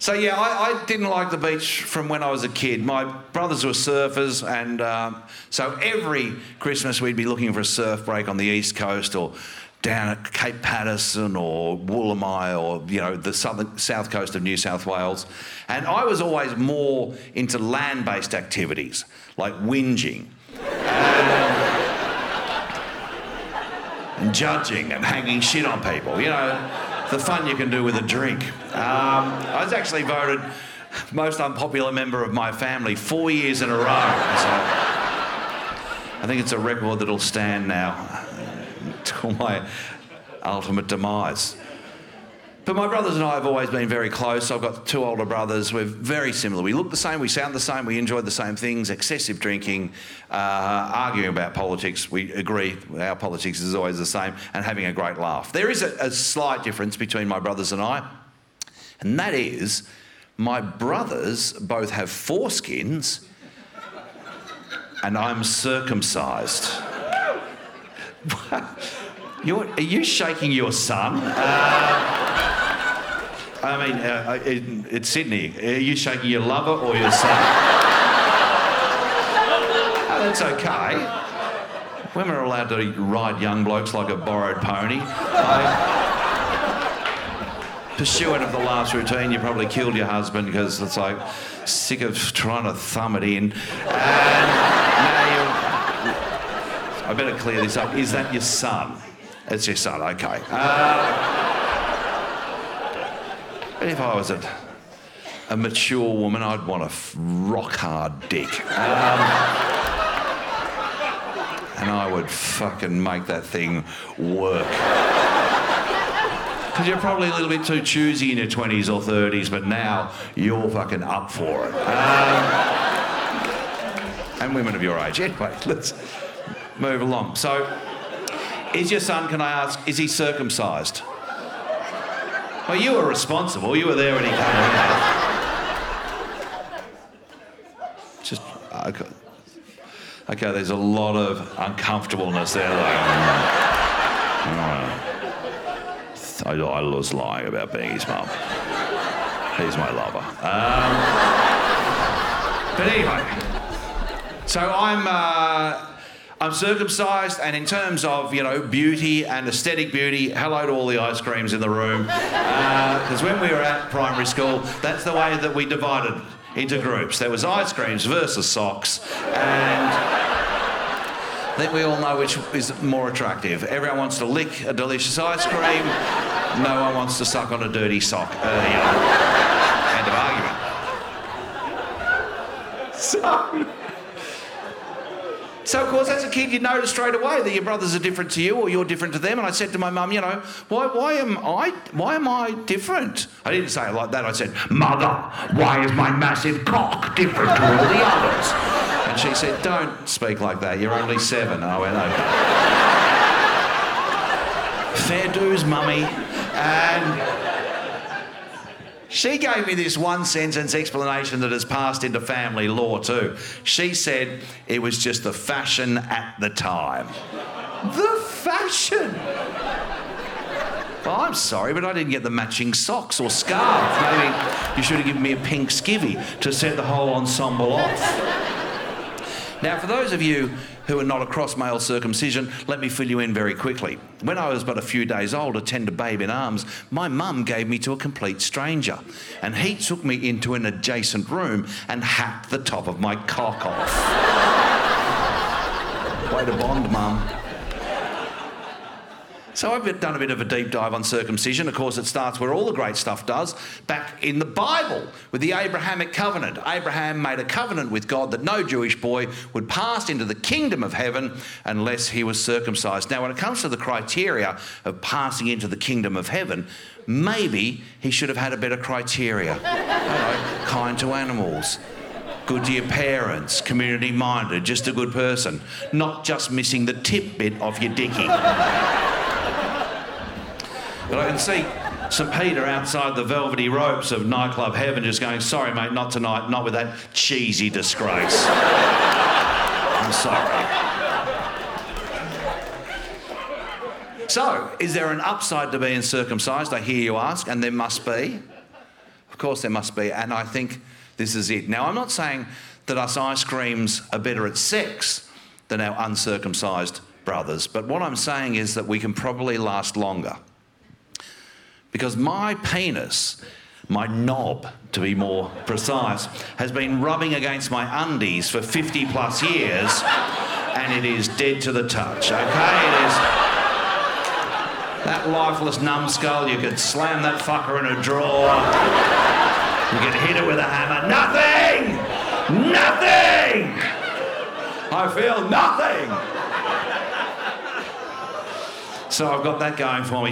So yeah, I didn't like the beach from when I was a kid. My brothers were surfers, and so every Christmas we'd be looking for a surf break on the East Coast or down at Cape Patterson or Woolamai or, you know, the south coast of New South Wales. And I was always more into land-based activities, like whinging and judging and hanging shit on people, you know, the fun you can do with a drink. I was actually voted most unpopular member of my family 4 years in a row. So I think it's a record that'll stand now till my ultimate demise. But my brothers and I have always been very close. I've got 2 older brothers. We're very similar. We look the same, we sound the same, we enjoy the same things, excessive drinking, arguing about politics. We agree our politics is always the same, and having a great laugh. There is a slight difference between my brothers and I, and that is my brothers both have foreskins and I'm circumcised. Are you shaking your son? I mean, it's Sydney. Are you shaking your lover or your son? Oh, that's okay. Women are allowed to ride young blokes like a borrowed pony. Pursuant of the last routine, you probably killed your husband because it's like sick of trying to thumb it in. I better clear this up. Is that your son? It's your son, okay. But if I was a mature woman, I'd want a rock-hard dick. And I would fucking make that thing work. Because you're probably a little bit too choosy in your 20s or 30s, but now you're fucking up for it. And women of your age. Anyway, let's move along. So, is your son, can I ask, is he circumcised? Well, you were responsible. You were there when he came out. Just, okay, there's a lot of uncomfortableness there, though. I was lying about being his mum. He's my lover. But anyway, so I'm circumcised, and in terms of, you know, beauty and aesthetic beauty, hello to all the ice creams in the room. Because when we were at primary school, that's the way that we divided into groups. There was ice creams versus socks, and I think we all know which is more attractive. Everyone wants to lick a delicious ice cream. No one wants to suck on a dirty sock. End of argument. So, of course, as a kid, you notice straight away that your brothers are different to you or you're different to them. And I said to my mum, you know, why am I different? I didn't say it like that. I said, Mother, why is my massive cock different to all the others? And she said, don't speak like that. You're only 7. I went, okay. Fair dues, Mummy. And she gave me this one-sentence explanation that has passed into family law too. She said it was just the fashion at the time. The fashion? Well, I'm sorry, but I didn't get the matching socks or scarf. Maybe you should have given me a pink skivvy to set the whole ensemble off. Now, for those of you who are not across male circumcision, let me fill you in very quickly. When I was but a few days old, a tender babe in arms, my mum gave me to a complete stranger, and he took me into an adjacent room and hacked the top of my cock off. Way to bond, Mum. So I've done a bit of a deep dive on circumcision. Of course, it starts where all the great stuff does, back in the Bible, with the Abrahamic covenant. Abraham made a covenant with God that no Jewish boy would pass into the kingdom of heaven unless he was circumcised. Now, when it comes to the criteria of passing into the kingdom of heaven, maybe he should have had a better criteria. You know, kind to animals, good to your parents, community-minded, just a good person, not just missing the tip bit off your dickie. But I can see St. Peter outside the velvety ropes of nightclub heaven just going, sorry, mate, not tonight, not with that cheesy disgrace. I'm sorry. So, is there an upside to being circumcised, I hear you ask, and there must be? Of course there must be, and I think this is it. Now, I'm not saying that us ice creams are better at sex than our uncircumcised brothers, but what I'm saying is that we can probably last longer. Because my penis, my knob to be more precise, has been rubbing against my undies for 50 plus years, and it is dead to the touch, okay? It is that lifeless numbskull. You could slam that fucker in a drawer. You could hit it with a hammer. Nothing! Nothing! I feel nothing! So I've got that going for me.